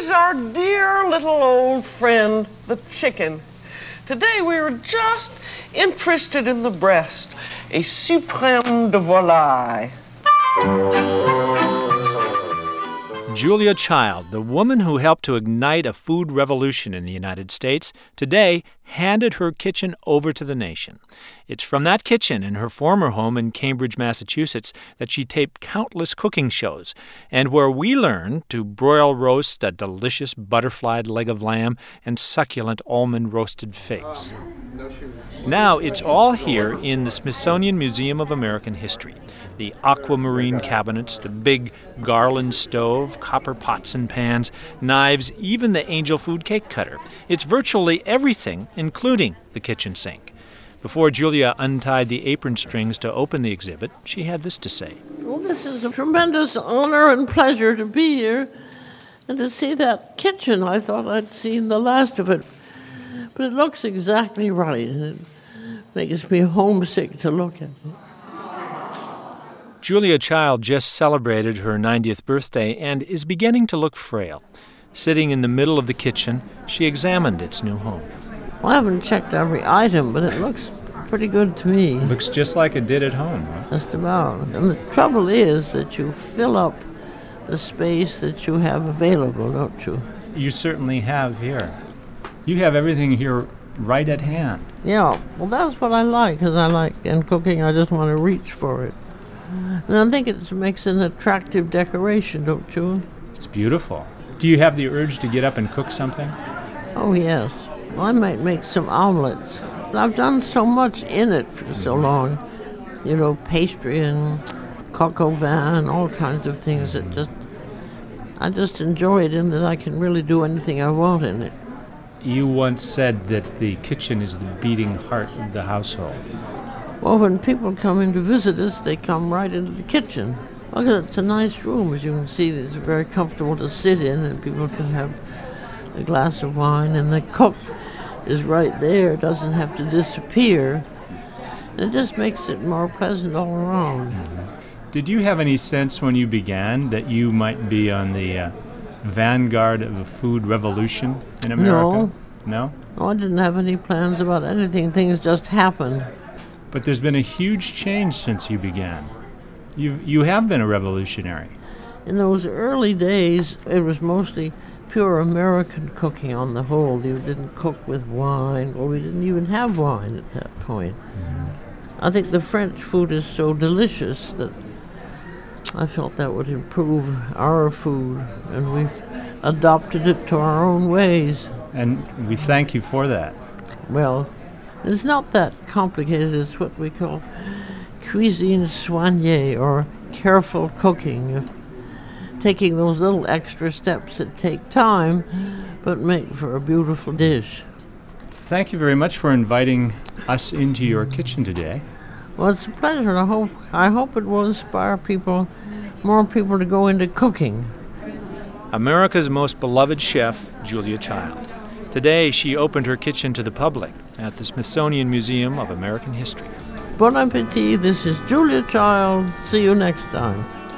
is our dear little old friend, the chicken. Today we were just interested in the breast, a suprême de volaille. Julia Child, the woman who helped to ignite a food revolution in the United States, today handed her kitchen over to the nation. It's from that kitchen in her former home in Cambridge, Massachusetts, that she taped countless cooking shows, and where we learned to broil roast a delicious butterflied leg of lamb and succulent almond roasted figs. Now it's all here in the Smithsonian Museum of American History. The aquamarine cabinets, the big garland stove, copper pots and pans, knives, even the angel food cake cutter. It's virtually everything, including the kitchen sink. Before Julia untied the apron strings to open the exhibit, she had this to say. Well, this is a tremendous honor and pleasure to be here and to see that kitchen. I thought I'd seen the last of it, but it looks exactly right, and it makes me homesick to look at it. Julia Child just celebrated her 90th birthday and is beginning to look frail. Sitting in the middle of the kitchen, she examined its new home. Well, I haven't checked every item, but it looks pretty good to me. Looks just like it did at home, huh? Just about. And the trouble is that you fill up the space that you have available, don't you? You certainly have here. You have everything here right at hand. Yeah, well, that's what I like, because I like, in cooking, I just want to reach for it. And I think it makes an attractive decoration, don't you? It's beautiful. Do you have the urge to get up and cook something? Oh, yes. Well, I might make some omelets. I've done so much in it for so long. You know, pastry and coq au vin, all kinds of things that I just enjoy it in that I can really do anything I want in it. You once said that the kitchen is the beating heart of the household. Well, when people come in to visit us, they come right into the kitchen. Look, it's a nice room, as you can see. It's very comfortable to sit in, and people can have a glass of wine, and the cook is right there, doesn't have to disappear. It just makes it more pleasant all around. Did you have any sense when you began that you might be on the vanguard of a food revolution in America? No? No, I didn't have any plans about anything. Things just happened. But there's been a huge change since you began. You have been a revolutionary. In those early days, it was mostly pure American cooking on the whole. You didn't cook with wine, or we didn't even have wine at that point. I think the French food is so delicious that I felt that would improve our food, and we've adopted it to our own ways. And we thank you for that. Well, it's not that complicated. It's what we call cuisine soignée, or careful cooking. Taking those little extra steps that take time, but make for a beautiful dish. Thank you very much for inviting us into your kitchen today. Well, it's a pleasure. I hope it will inspire more people to go into cooking. America's most beloved chef, Julia Child. Today, she opened her kitchen to the public at the Smithsonian Museum of American History. Bon appetit. This is Julia Child. See you next time.